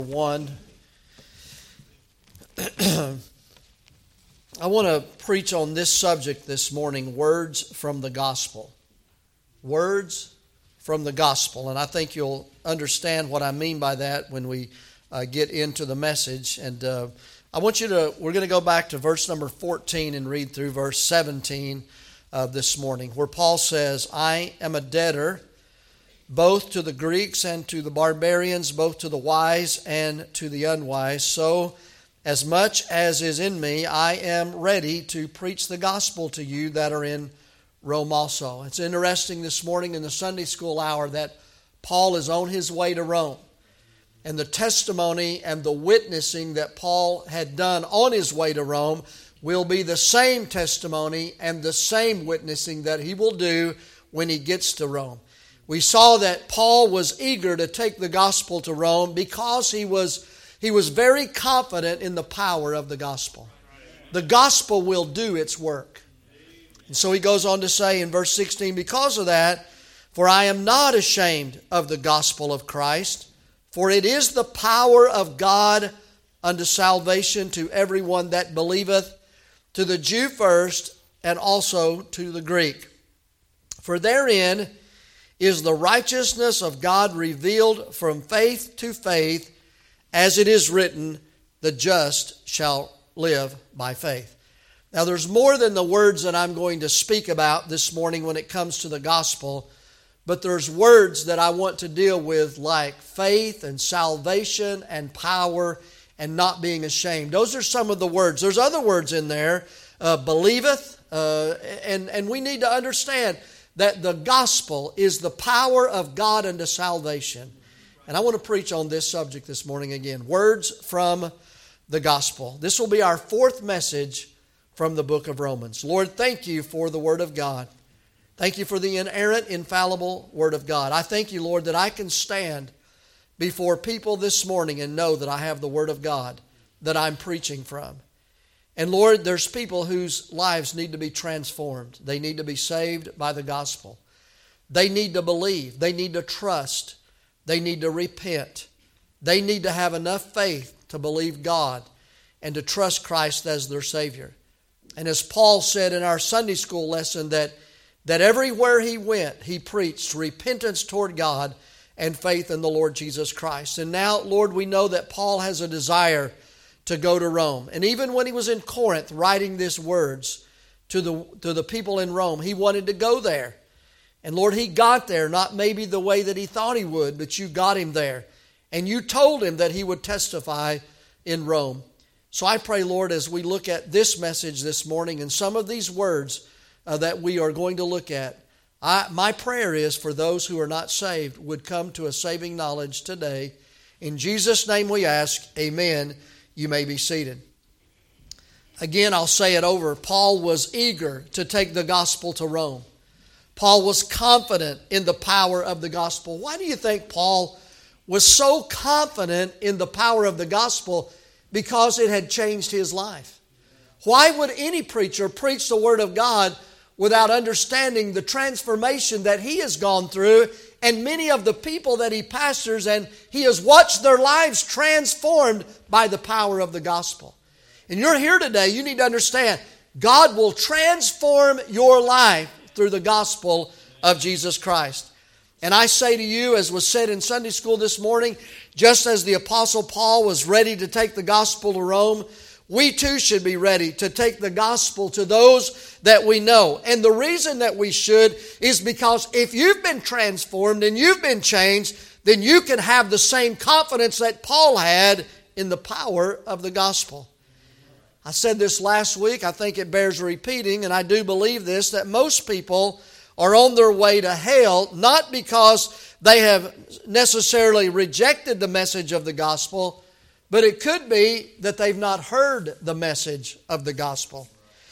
1. I want to preach on this subject this morning, words from the gospel. Words from the gospel. And I think you'll understand what I mean by that when we get into the message. And we're going to go back to verse number 14 and read through verse 17 this morning, where Paul says, I am a debtor both to the Greeks and to the barbarians, both to the wise and to the unwise. So, as much as is in me, I am ready to preach the gospel to you that are in Rome also. It's interesting this morning in the Sunday school hour that Paul is on his way to Rome. And the testimony and the witnessing that Paul had done on his way to Rome will be the same testimony and the same witnessing that he will do when he gets to Rome. We saw that Paul was eager to take the gospel to Rome because he was very confident in the power of the gospel. The gospel will do its work. And so he goes on to say in verse 16, because of that, for I am not ashamed of the gospel of Christ, for it is the power of God unto salvation to everyone that believeth, to the Jew first, and also to the Greek. For therein is the righteousness of God revealed from faith to faith, as it is written, the just shall live by faith. Now there's more than the words that I'm going to speak about this morning when it comes to the gospel, but there's words that I want to deal with like faith and salvation and power and not being ashamed. Those are some of the words. There's other words in there, believeth, and we need to understand that the gospel is the power of God unto salvation. And I want to preach on this subject this morning again. Words from the gospel. This will be our fourth message from the book of Romans. Lord, thank you for the word of God. Thank you for the inerrant, infallible word of God. I thank you, Lord, that I can stand before people this morning and know that I have the word of God that I'm preaching from. And Lord, there's people whose lives need to be transformed. They need to be saved by the gospel. They need to believe. They need to trust. They need to repent. They need to have enough faith to believe God and to trust Christ as their Savior. And as Paul said in our Sunday school lesson, that everywhere he went, he preached repentance toward God and faith in the Lord Jesus Christ. And now, Lord, we know that Paul has a desire to go to Rome. And even when he was in Corinth writing these words to the people in Rome, he wanted to go there. And Lord, he got there, not maybe the way that he thought he would, but you got him there. And you told him that he would testify in Rome. So I pray, Lord, as we look at this message this morning and some of these words that we are going to look at, my prayer is for those who are not saved would come to a saving knowledge today. In Jesus' name we ask, amen. You may be seated. Again, I'll say it over. Paul was eager to take the gospel to Rome. Paul was confident in the power of the gospel. Why do you think Paul was so confident in the power of the gospel? Because it had changed his life. Why would any preacher preach the word of God without understanding the transformation that he has gone through and many of the people that he pastors, and he has watched their lives transformed by the power of the gospel? And you're here today, you need to understand, God will transform your life through the gospel of Jesus Christ. And I say to you, as was said in Sunday school this morning, just as the Apostle Paul was ready to take the gospel to Rome, we too should be ready to take the gospel to those that we know. And the reason that we should is because if you've been transformed and you've been changed, then you can have the same confidence that Paul had in the power of the gospel. I said this last week, I think it bears repeating, and I do believe this, that most people are on their way to hell, not because they have necessarily rejected the message of the gospel, but it could be that they've not heard the message of the gospel.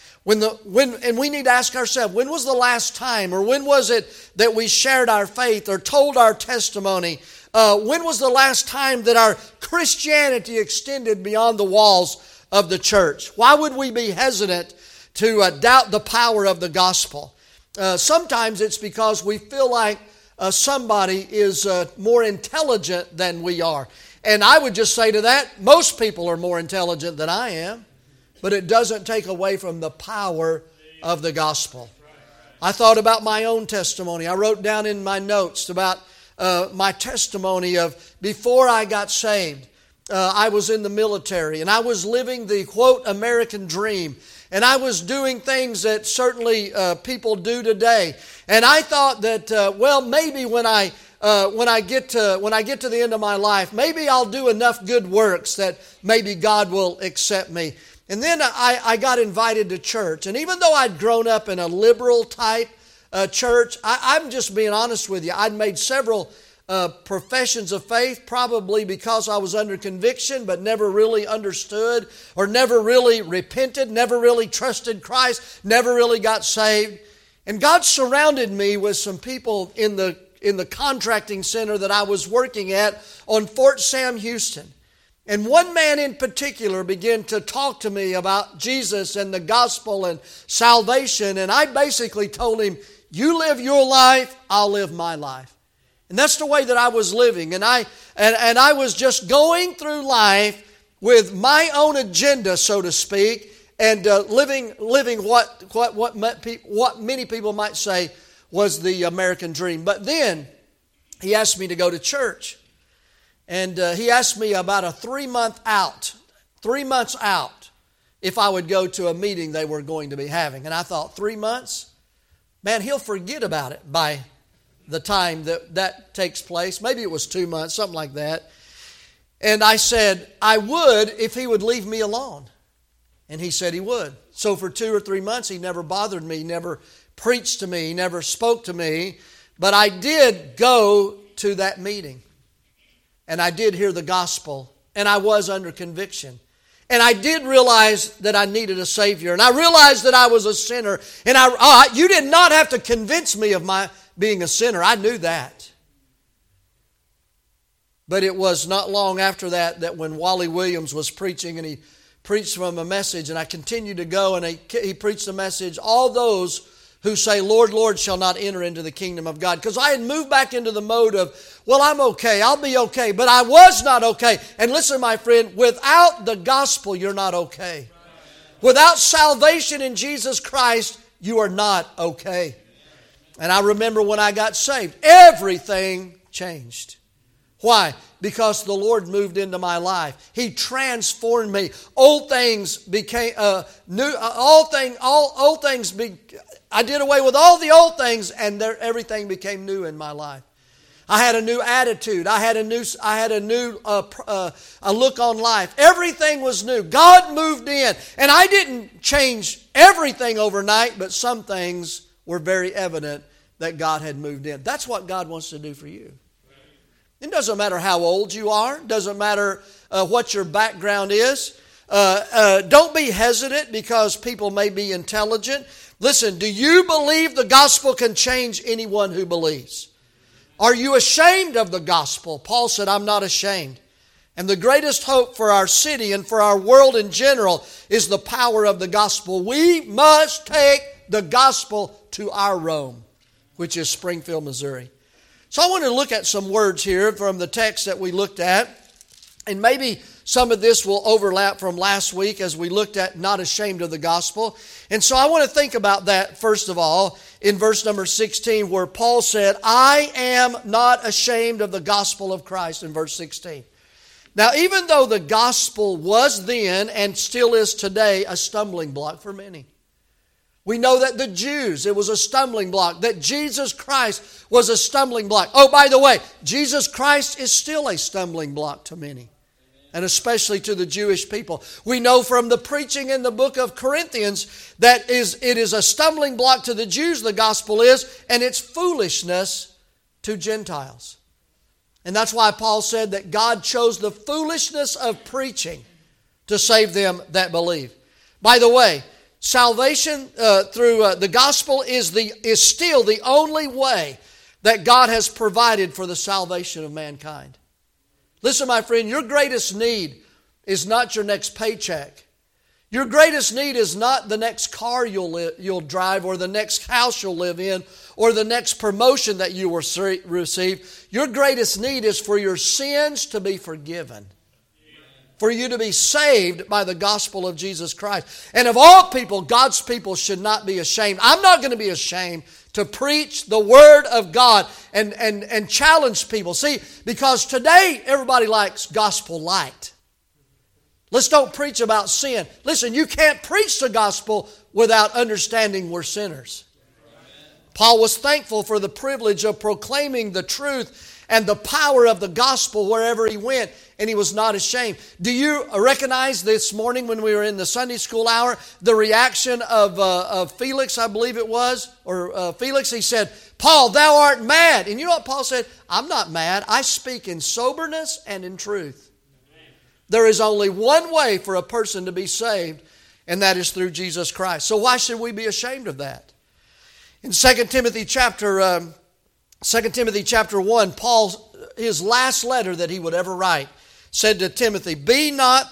And we need to ask ourselves, when was the last time, or when was it that we shared our faith or told our testimony? When was the last time that our Christianity extended beyond the walls of the church? Why would we be hesitant to doubt the power of the gospel? Sometimes it's because we feel like somebody is more intelligent than we are. And I would just say to that, most people are more intelligent than I am, but it doesn't take away from the power of the gospel. I thought about my own testimony. I wrote down in my notes about my testimony of before I got saved. I was in the military and I was living the, quote, American dream. And I was doing things that certainly people do today. And I thought that, well, maybe when I get to the end of my life, maybe I'll do enough good works that maybe God will accept me. And then I got invited to church. And even though I'd grown up in a liberal type church, I'm just being honest with you. I'd made several professions of faith, probably because I was under conviction, but never really understood or never really repented, never really trusted Christ, never really got saved. And God surrounded me with some people in the contracting center that I was working at on Fort Sam Houston. And one man in particular began to talk to me about Jesus and the gospel and salvation. And I basically told him, you live your life, I'll live my life. And that's the way that I was living. And I was just going through life with my own agenda, so to speak, and living what many people might say was the American dream. But then he asked me to go to church. And he asked me about a 3 months out, if I would go to a meeting they were going to be having. And I thought, 3 months? Man, he'll forget about it by the time that takes place. Maybe it was 2 months, something like that. And I said, I would if he would leave me alone. And he said he would. So for 2 or 3 months, he never bothered me, never preached to me, never spoke to me. But I did go to that meeting. And I did hear the gospel, and I was under conviction. And I did realize that I needed a Savior. And I realized that I was a sinner. And you did not have to convince me of my being a sinner. I knew that. But it was not long after that when Wally Williams was preaching, and he preached from a message, and I continued to go, and he preached the message, all those who say, Lord, Lord, shall not enter into the kingdom of God. Because I had moved back into the mode of, well, I'm okay, I'll be okay. But I was not okay. And listen, my friend, without the gospel, you're not okay. Without salvation in Jesus Christ, you are not okay. And I remember when I got saved, everything changed. Why? Because the Lord moved into my life. He transformed me. Old things became new. Old things. I did away with all the old things, and everything became new in my life. I had a new attitude. I had a new look on life. Everything was new. God moved in, and I didn't change everything overnight, but some things were very evident that God had moved in. That's what God wants to do for you. It doesn't matter how old you are. It doesn't matter what your background is. Don't be hesitant because people may be intelligent. Listen, do you believe the gospel can change anyone who believes? Are you ashamed of the gospel? Paul said, I'm not ashamed. And the greatest hope for our city and for our world in general is the power of the gospel. We must take the gospel to our Rome, which is Springfield, Missouri. So I want to look at some words here from the text that we looked at. And maybe some of this will overlap from last week as we looked at not ashamed of the gospel. And so I want to think about that first of all in verse number 16 where Paul said, I am not ashamed of the gospel of Christ in verse 16. Now even though the gospel was then and still is today a stumbling block for many. We know that the Jews, it was a stumbling block. That Jesus Christ was a stumbling block. Oh, by the way, Jesus Christ is still a stumbling block to many. And especially to the Jewish people. We know from the preaching in the book of Corinthians that it is a stumbling block to the Jews, the gospel is, and it's foolishness to Gentiles. And that's why Paul said that God chose the foolishness of preaching to save them that believe. By the way, salvation through the gospel is still the only way that God has provided for the salvation of mankind. Listen, my friend, your greatest need is not your next paycheck. Your greatest need is not the next car you'll drive or the next house you'll live in or the next promotion that you will receive. Your greatest need is for your sins to be forgiven. For you to be saved by the gospel of Jesus Christ. And of all people, God's people should not be ashamed. I'm not going to be ashamed to preach the Word of God and challenge people. See, because today everybody likes gospel light. Let's don't preach about sin. Listen, you can't preach the gospel without understanding we're sinners. Paul was thankful for the privilege of proclaiming the truth and the power of the gospel wherever he went, and he was not ashamed. Do you recognize this morning when we were in the Sunday school hour, the reaction of Felix, I believe it was, or Felix, he said, "Paul, thou art mad." And you know what Paul said? "I'm not mad. I speak in soberness and in truth." There is only one way for a person to be saved, and that is through Jesus Christ. So why should we be ashamed of that? In 2 Timothy chapter 1, Paul, his last letter that he would ever write, said to Timothy, Be not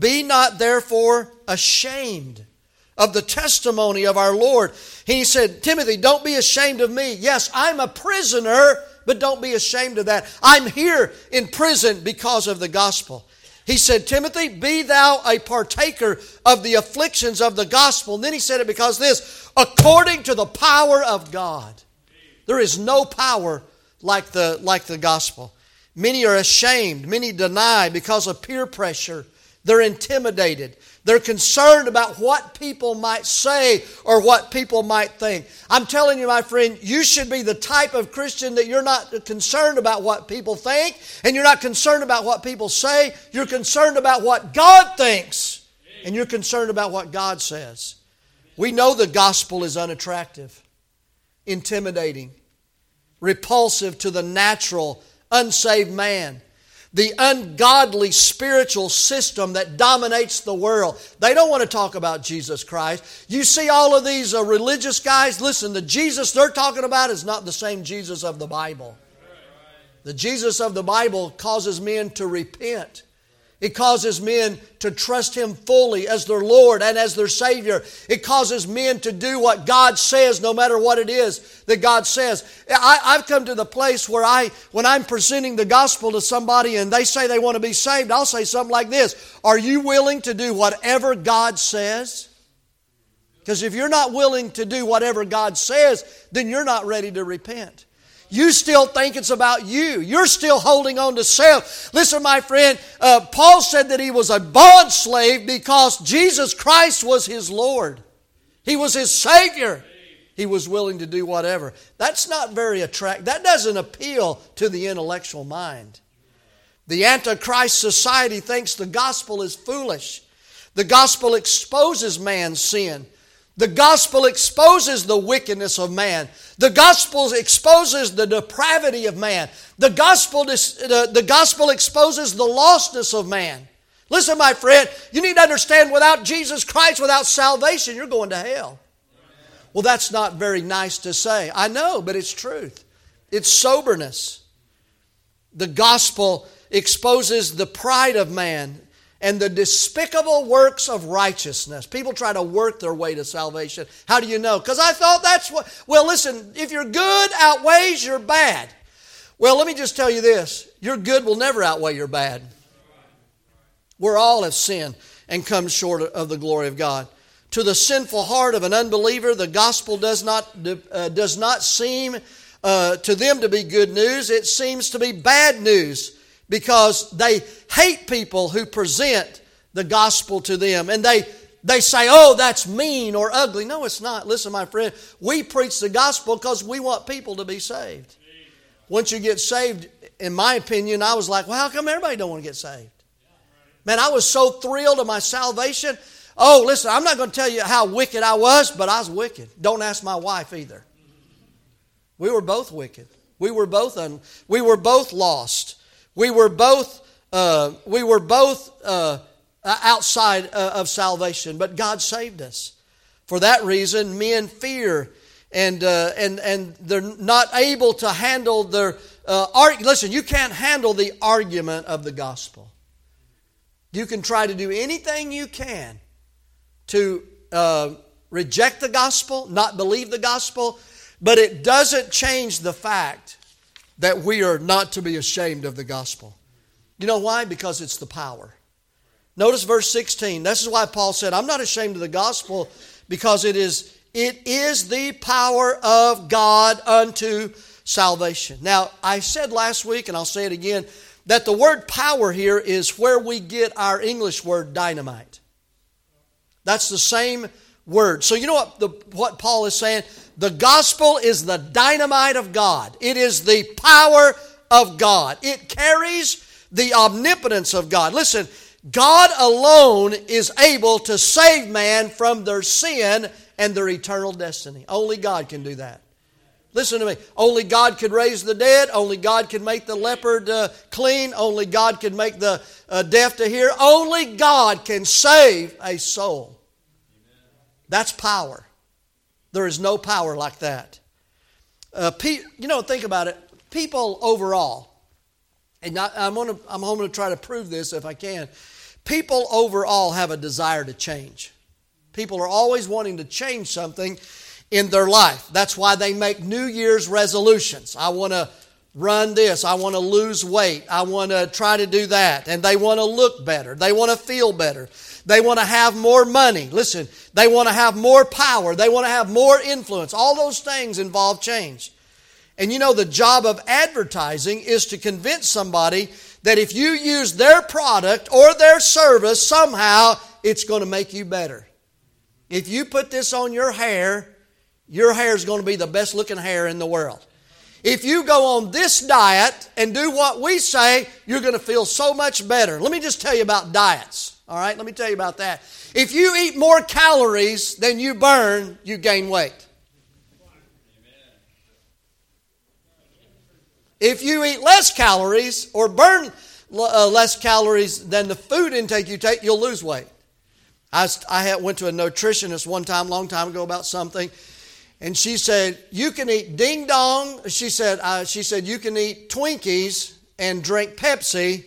therefore ashamed of the testimony of our Lord. He said, Timothy, don't be ashamed of me. Yes, I'm a prisoner, but don't be ashamed of that. I'm here in prison because of the gospel. He said, Timothy, be thou a partaker of the afflictions of the gospel. And then he said it because this, according to the power of God. There is no power like the gospel. Many are ashamed. Many deny because of peer pressure. They're intimidated. They're concerned about what people might say or what people might think. I'm telling you, my friend, you should be the type of Christian that you're not concerned about what people think and you're not concerned about what people say. You're concerned about what God thinks and you're concerned about what God says. We know the gospel is unattractive, intimidating, repulsive to the natural, unsaved man. The ungodly spiritual system that dominates the world. They don't want to talk about Jesus Christ. You see all of these religious guys, listen, the Jesus they're talking about is not the same Jesus of the Bible. The Jesus of the Bible causes men to repent. It causes men to trust Him fully as their Lord and as their Savior. It causes men to do what God says no matter what it is that God says. I've come to the place where when I'm presenting the gospel to somebody and they say they want to be saved, I'll say something like this. Are you willing to do whatever God says? Because if you're not willing to do whatever God says, then you're not ready to repent. You still think it's about you. You're still holding on to self. Listen, my friend, Paul said that he was a bond slave because Jesus Christ was his Lord. He was his Savior. He was willing to do whatever. That's not very attractive. That doesn't appeal to the intellectual mind. The Antichrist society thinks the gospel is foolish. The gospel exposes man's sin. The gospel exposes the wickedness of man. The gospel exposes the depravity of man. The gospel exposes the lostness of man. Listen, my friend, you need to understand without Jesus Christ, without salvation, you're going to hell. Well, that's not very nice to say. I know, but it's truth. It's soberness. The gospel exposes the pride of man and the despicable works of righteousness. People try to work their way to salvation. How do you know? Because I thought that's what... Well, listen, if your good outweighs your bad. Well, let me just tell you this. Your good will never outweigh your bad. We're all have sinned and come short of the glory of God. To the sinful heart of an unbeliever, the gospel does not seem to them to be good news. It seems to be bad news. Because they hate people who present the gospel to them. And they say, oh, that's mean or ugly. No, it's not. Listen, my friend, we preach the gospel because we want people to be saved. Once you get saved, in my opinion, I was like, well, how come everybody don't want to get saved? Man, I was so thrilled of my salvation. Oh, listen, I'm not going to tell you how wicked I was, but I was wicked. Don't ask my wife either. We were both wicked. We were both lost. We were both outside of salvation, but God saved us. For that reason, men fear, and they're not able to handle their listen, you can't handle the argument of the gospel. You can try to do anything you can to reject the gospel, not believe the gospel, but it doesn't change the fact that we are not to be ashamed of the gospel. You know why? Because it's the power. Notice verse 16. This is why Paul said, I'm not ashamed of the gospel, because it is the power of God unto salvation. Now, I said last week, and I'll say it again, that the word power here is where we get our English word dynamite. That's the same word. So you know what Paul is saying? The gospel is the dynamite of God. It is the power of God. It carries the omnipotence of God. Listen, God alone is able to save man from their sin and their eternal destiny. Only God can do that. Listen to me. Only God could raise the dead. Only God can make the leopard clean. Only God can make the deaf to hear. Only God can save a soul. That's power. There is no power like that. Think about it. People overall, and I'm going to try to prove this if I can. People overall have a desire to change. People are always wanting to change something in their life. That's why they make New Year's resolutions. I want to run this. I want to lose weight. I want to try to do that. And they want to look better. They want to feel better. They want to have more money. Listen, they want to have more power. They want to have more influence. All those things involve change. And you know, the job of advertising is to convince somebody that if you use their product or their service, somehow it's going to make you better. If you put this on your hair is going to be the best looking hair in the world. If you go on this diet and do what we say, you're going to feel so much better. Let me just tell you about diets. All right, let me tell you about that. If you eat more calories than you burn, you gain weight. If you eat less calories or burn less calories than the food intake you take, you'll lose weight. I went to a nutritionist one time, long time ago, about something, and she said, you can eat ding dong. She said you can eat Twinkies and drink Pepsi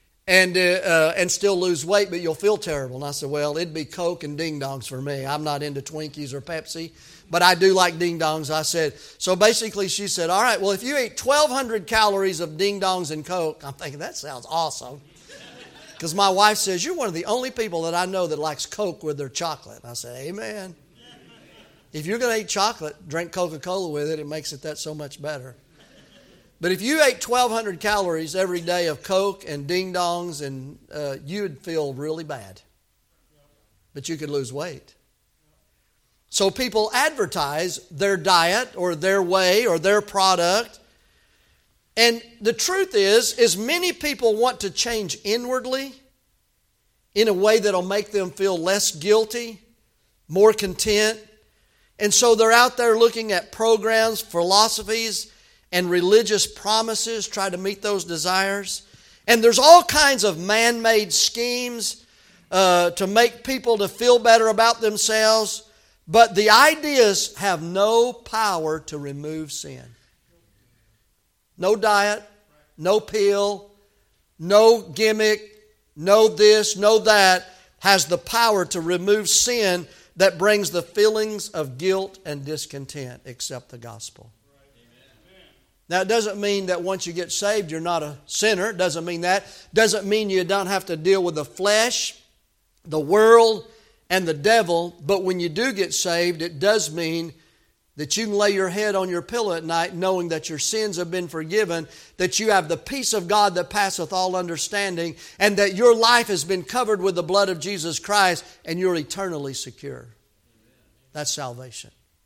and still lose weight, but you'll feel terrible. And I said, well, it'd be Coke and ding dongs for me. I'm not into Twinkies or Pepsi, but I do like ding dongs. I said, so basically she said, all right, well, if you eat 1,200 calories of ding dongs and Coke, I'm thinking that sounds awesome. Because my wife says, you're one of the only people that I know that likes Coke with their chocolate. And I said, amen. If you're going to eat chocolate, drink Coca-Cola with it. It makes it that so much better. But if you ate 1,200 calories every day of Coke and ding dongs, and you'd feel really bad. But you could lose weight. So people advertise their diet or their way or their product. And the truth is many people want to change inwardly in a way that'll make them feel less guilty, more content. And so they're out there looking at programs, philosophies, and religious promises, try to meet those desires. And there's all kinds of man-made schemes to make people to feel better about themselves. But the ideas have no power to remove sin. No diet, no pill, no gimmick, no this, no that has the power to remove sin that brings the feelings of guilt and discontent except the gospel. Now, it doesn't mean that once you get saved, you're not a sinner. It doesn't mean that. It doesn't mean you don't have to deal with the flesh, the world, and the devil. But when you do get saved, it does mean that you can lay your head on your pillow at night knowing that your sins have been forgiven, that you have the peace of God that passeth all understanding, and that your life has been covered with the blood of Jesus Christ, and you're eternally secure. That's salvation.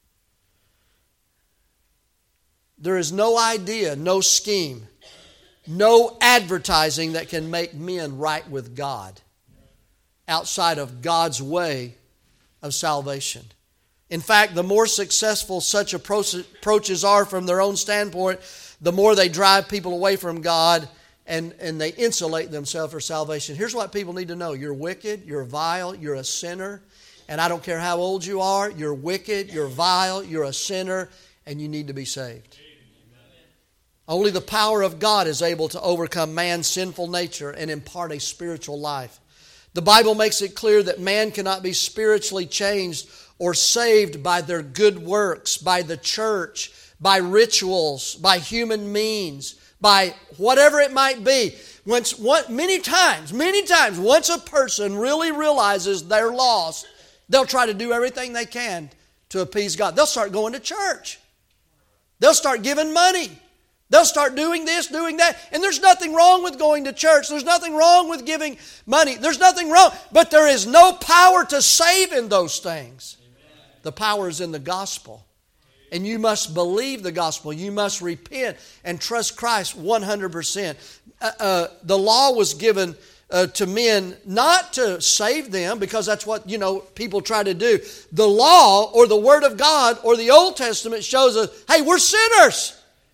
There is no idea, no scheme, no advertising that can make men right with God outside of God's way of salvation. In fact, the more successful such approaches are from their own standpoint, the more they drive people away from God and they insulate themselves for salvation. Here's what people need to know. You're wicked, you're vile, you're a sinner. And I don't care how old you are, you're wicked, you're vile, you're a sinner, and you need to be saved. Only the power of God is able to overcome man's sinful nature and impart a spiritual life. The Bible makes it clear that man cannot be spiritually changed or saved by their good works, by the church, by rituals, by human means, by whatever it might be. Many times, once a person really realizes they're lost, they'll try to do everything they can to appease God. They'll start going to church. They'll start giving money. They'll start doing this, doing that. And there's nothing wrong with going to church. There's nothing wrong with giving money. There's nothing wrong. But there is no power to save in those things. The power is in the gospel. And you must believe the gospel. You must repent and trust Christ 100%. The law was given to men not to save them, because that's what, people try to do. The law or the Word of God or the Old Testament shows us, hey, we're sinners.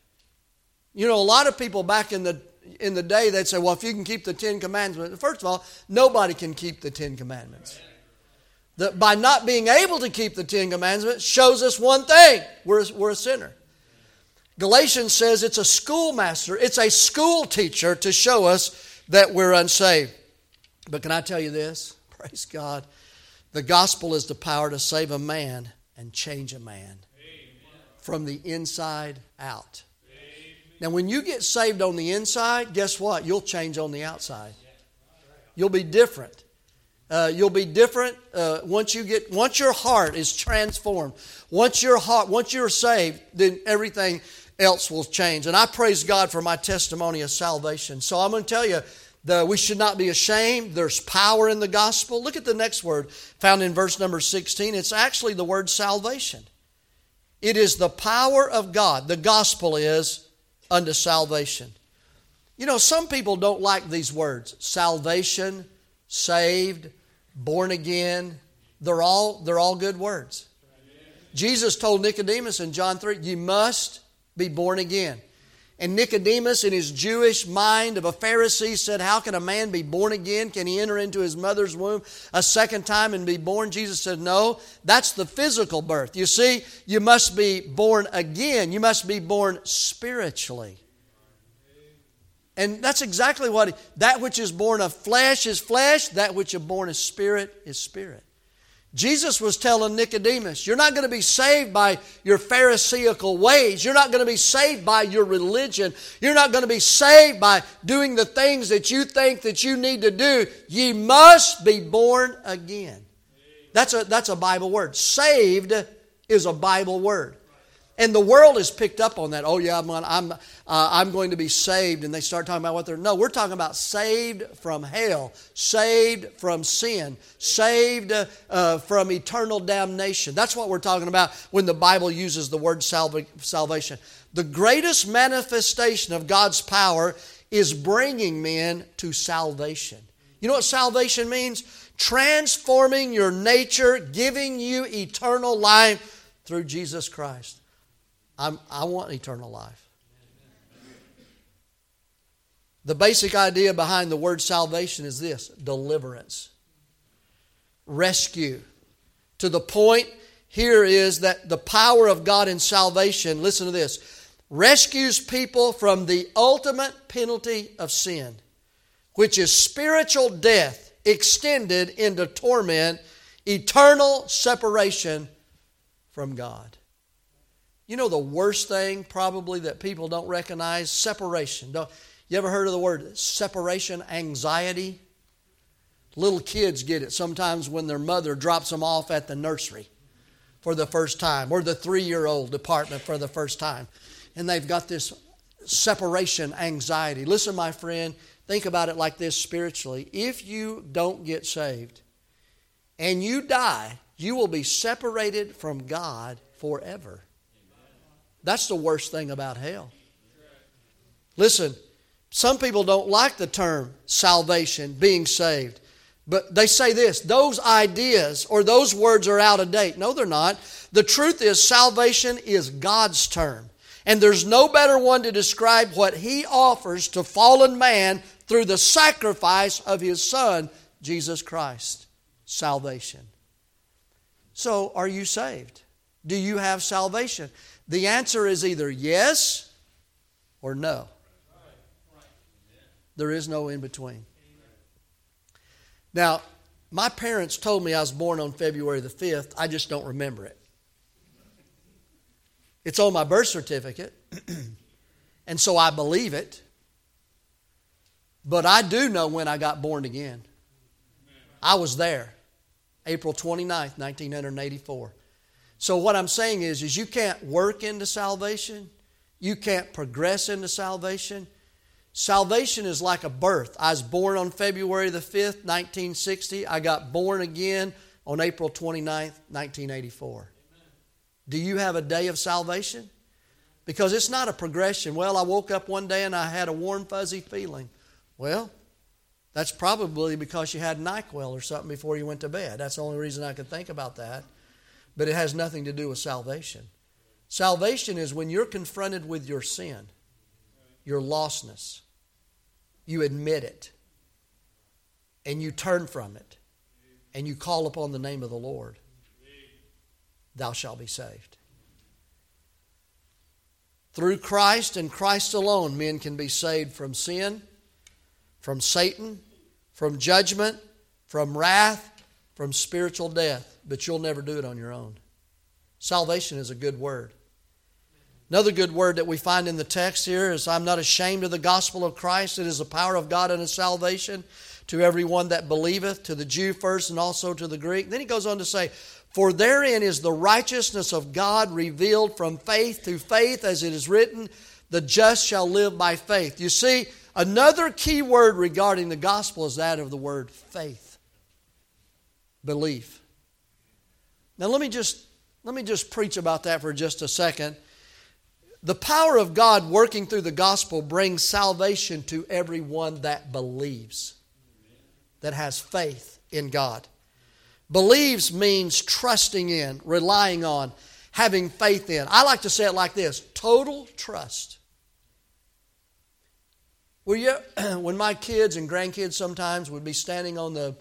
A lot of people back in the day, they'd say, well, if you can keep the Ten Commandments. First of all, nobody can keep the Ten Commandments. By not being able to keep the Ten Commandments shows us one thing: we're a sinner. Galatians says it's a schoolmaster, it's a school teacher to show us that we're unsaved. But can I tell you this? Praise God. The gospel is the power to save a man and change a man from the inside out. Now, when you get saved on the inside, guess what? You'll change on the outside. You'll be different. You'll be different once your heart is transformed. Once you're saved, then everything else will change. And I praise God for my testimony of salvation. So I'm going to tell you, we should not be ashamed. There's power in the gospel. Look at the next word found in verse number 16. It's actually the word salvation. It is the power of God. The gospel is unto salvation. Some people don't like these words. Salvation, saved, born again. They're all good words. Jesus told Nicodemus in John 3, you must be born again. And Nicodemus, in his Jewish mind of a Pharisee, said, how can a man be born again? Can he enter into his mother's womb a second time and be born? Jesus said, no, that's the physical birth. You see, you must be born again. You must be born spiritually. And that's exactly that which is born of flesh is flesh, that which is born of spirit is spirit. Jesus was telling Nicodemus, you're not going to be saved by your Pharisaical ways. You're not going to be saved by your religion. You're not going to be saved by doing the things that you think that you need to do. Ye must be born again. That's a Bible word. Saved is a Bible word. And the world has picked up on that. Oh yeah, I'm going to be saved. And they start talking about no, we're talking about saved from hell, saved from sin, saved from eternal damnation. That's what we're talking about when the Bible uses the word salvation. The greatest manifestation of God's power is bringing men to salvation. You know what salvation means? Transforming your nature, giving you eternal life through Jesus Christ. I want eternal life. The basic idea behind the word salvation is this: deliverance, rescue. To the point here is that the power of God in salvation, listen to this, rescues people from the ultimate penalty of sin, which is spiritual death extended into torment, eternal separation from God. The worst thing probably that people don't recognize? Separation. You ever heard of the word separation anxiety? Little kids get it sometimes when their mother drops them off at the nursery for the first time, or the 3-year-old department for the first time. And they've got this separation anxiety. Listen, my friend, think about it like this spiritually. If you don't get saved and you die, you will be separated from God forever. That's the worst thing about hell. Listen, some people don't like the term salvation, being saved. But they say this: those ideas or those words are out of date. No, they're not. The truth is, salvation is God's term. And there's no better one to describe what He offers to fallen man through the sacrifice of His Son, Jesus Christ. Salvation. So, are you saved? Do you have salvation? The answer is either yes or no. There is no in between. Now, My parents told me I was born on February the 5th. I just don't remember it. It's on my birth certificate, and so I believe it. But I do know when I got born again. I was there, April 29th, 1984. So what I'm saying is you can't work into salvation. You can't progress into salvation. Salvation is like a birth. I was born on February the 5th, 1960. I got born again on April 29th, 1984. Do you have a day of salvation? Because it's not a progression. Well, I woke up one day and I had a warm, fuzzy feeling. Well, that's probably because you had NyQuil or something before you went to bed. That's the only reason I could think about that. But it has nothing to do with salvation. Salvation is when you're confronted with your sin, your lostness. You admit it. And you turn from it. And you call upon the name of the Lord. Thou shalt be saved. Through Christ and Christ alone, men can be saved from sin, from Satan, from judgment, from wrath, from spiritual death. But you'll never do it on your own. Salvation is a good word. Another good word that we find in the text here is, I'm not ashamed of the gospel of Christ. It is the power of God unto salvation to everyone that believeth, to the Jew first and also to the Greek. Then he goes on to say, for therein is the righteousness of God revealed from faith to faith, as it is written, the just shall live by faith. You see, another key word regarding the gospel is that of the word faith. Belief. Now let me just preach about that for just a second. The power of God working through the gospel brings salvation to everyone that believes, that has faith in God. Believes means trusting in, relying on, having faith in. I like to say it like this: total trust. When my kids and grandkids sometimes would be standing on the,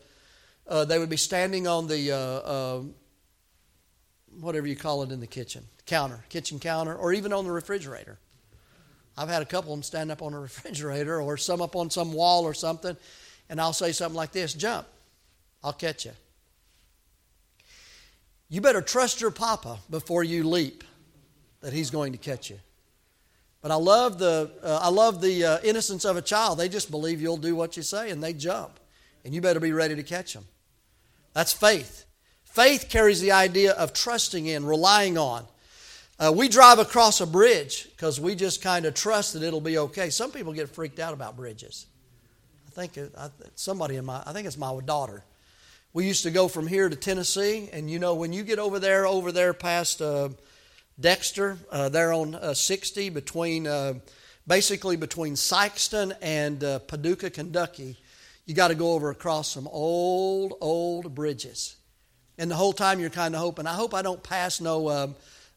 whatever you call it in the kitchen counter, or even on the refrigerator. I've had a couple of them stand up on a refrigerator or some up on some wall or something, and I'll say something like this: jump, I'll catch you. You better trust your papa before you leap that he's going to catch you. But I love the innocence of a child. They just believe you'll do what you say, and they jump. And you better be ready to catch them. That's faith. Faith carries the idea of trusting in, relying on. We drive across a bridge because we just kind of trust that it'll be okay. Some people get freaked out about bridges. I think it's my daughter. We used to go from here to Tennessee, and you know, when you get over there past Dexter, there on 60, basically between Sykeston and Paducah, Kentucky, you got to go over across some old bridges. And the whole time you're kind of hoping, I hope I don't pass no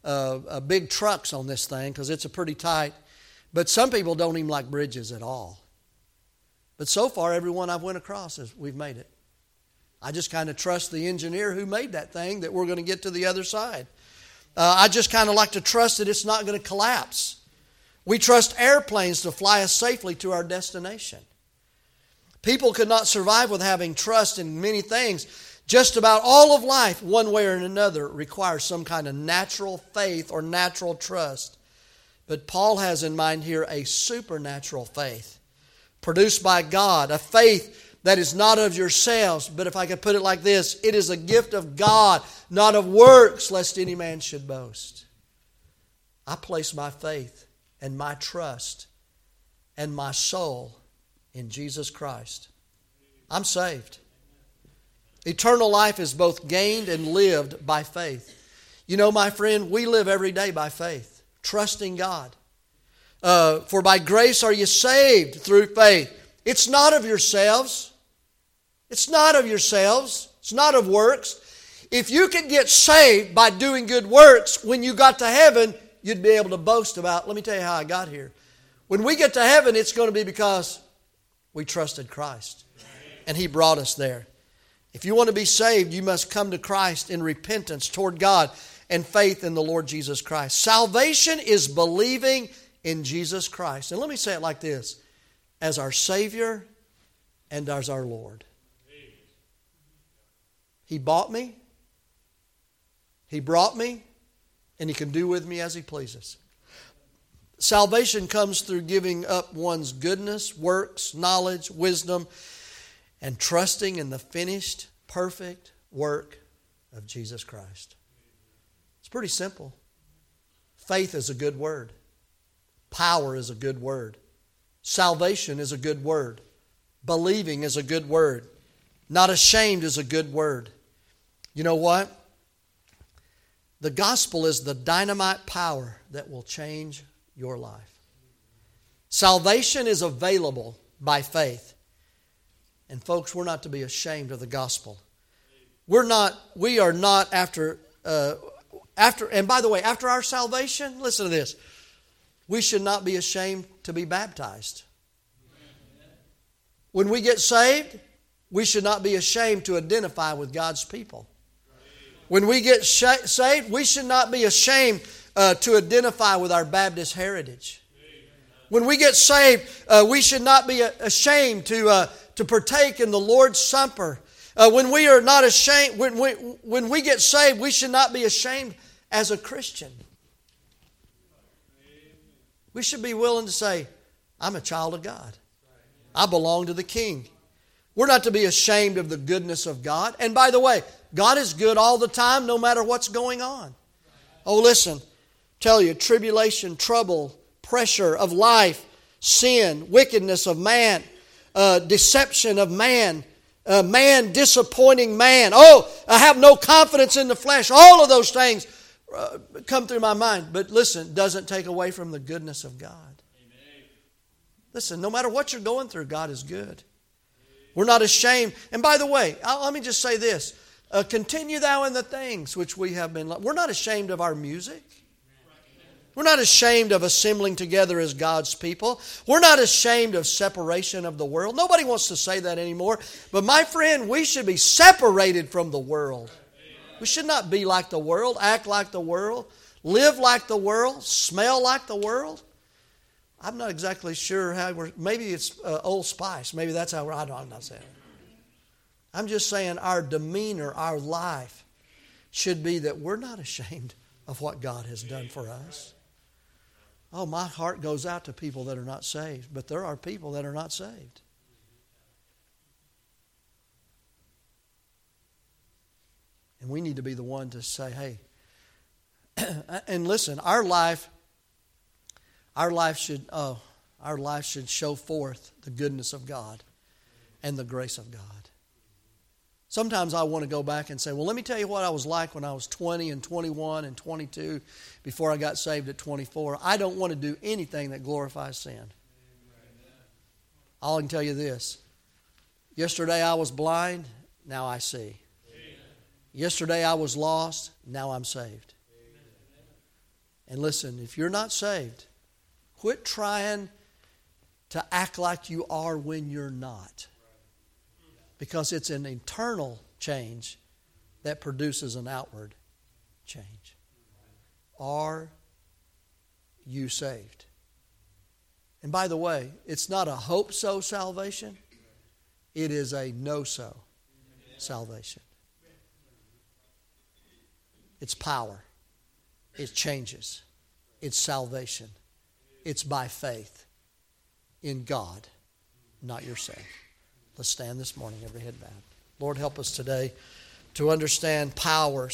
big trucks on this thing, because it's a pretty tight. But some people don't even like bridges at all. But so far, every one I've went across, we've made it. I just kind of trust the engineer who made that thing that we're going to get to the other side. I just kind of like to trust that it's not going to collapse. We trust airplanes to fly us safely to our destination. People could not survive with having trust in many things. Just about all of life, one way or another, requires some kind of natural faith or natural trust. But Paul has in mind here a supernatural faith produced by God, a faith that is not of yourselves, but if I could put it like this, it is a gift of God, not of works, lest any man should boast. I place my faith and my trust and my soul in Jesus Christ. I'm saved. Eternal life is both gained and lived by faith. You know, my friend, we live every day by faith, trusting God. For by grace are you saved through faith. It's not of yourselves. It's not of yourselves. It's not of works. If you could get saved by doing good works, when you got to heaven, you'd be able to boast about, let me tell you how I got here. When we get to heaven, it's going to be because we trusted Christ. And He brought us there. If you want to be saved, you must come to Christ in repentance toward God and faith in the Lord Jesus Christ. Salvation is believing in Jesus Christ. And let me say it like this: as our Savior and as our Lord. He bought me. He brought me. And He can do with me as He pleases. Salvation comes through giving up one's goodness, works, knowledge, wisdom, and trusting in the finished, perfect work of Jesus Christ. It's pretty simple. Faith is a good word. Power is a good word. Salvation is a good word. Believing is a good word. Not ashamed is a good word. You know what? The gospel is the dynamite power that will change your life. Salvation is available by faith. And folks, we're not to be ashamed of the gospel. We are not after, and by the way, after our salvation, listen to this. We should not be ashamed to be baptized. When we get saved, we should not be ashamed to identify with God's people. When we get saved, we should not be ashamed to identify with our Baptist heritage. When we get saved, we should not be ashamed to partake in the Lord's Supper. When we are not ashamed, when we get saved, we should not be ashamed as a Christian. We should be willing to say, I'm a child of God. I belong to the King. We're not to be ashamed of the goodness of God. And by the way, God is good all the time, no matter what's going on. Oh, listen, tell you, tribulation, trouble, pressure of life, sin, wickedness of man, deception of man, man disappointing man. Oh, I have no confidence in the flesh. All of those things come through my mind. But listen, it doesn't take away from the goodness of God. Amen. Listen, no matter what you're going through, God is good. We're not ashamed. And by the way, let me just say this. Continue thou in the things which we have been. We're not ashamed of our music. We're not ashamed of assembling together as God's people. We're not ashamed of separation of the world. Nobody wants to say that anymore. But my friend, we should be separated from the world. We should not be like the world, act like the world, live like the world, smell like the world. I'm not exactly sure how maybe it's Old Spice. Maybe that's how I'm not saying it. I'm just saying our demeanor, our life should be that we're not ashamed of what God has done for us. Oh, my heart goes out to people that are not saved, but there are people that are not saved. And we need to be the one to say, hey, and listen, our life should show forth the goodness of God and the grace of God. Sometimes I want to go back and say, well, let me tell you what I was like when I was 20 and 21 and 22 before I got saved at 24. I don't want to do anything that glorifies sin. All I can tell you this. Yesterday I was blind, now I see. Yesterday I was lost, now I'm saved. And listen, if you're not saved, quit trying to act like you are when you're not. Because it's an internal change that produces an outward change. Are you saved? And by the way, it's not a hope-so salvation. It is a no-so salvation. It's power. It changes. It's salvation. It's by faith in God, not yourself. Let's stand this morning, every head bowed. Lord, help us today to understand power,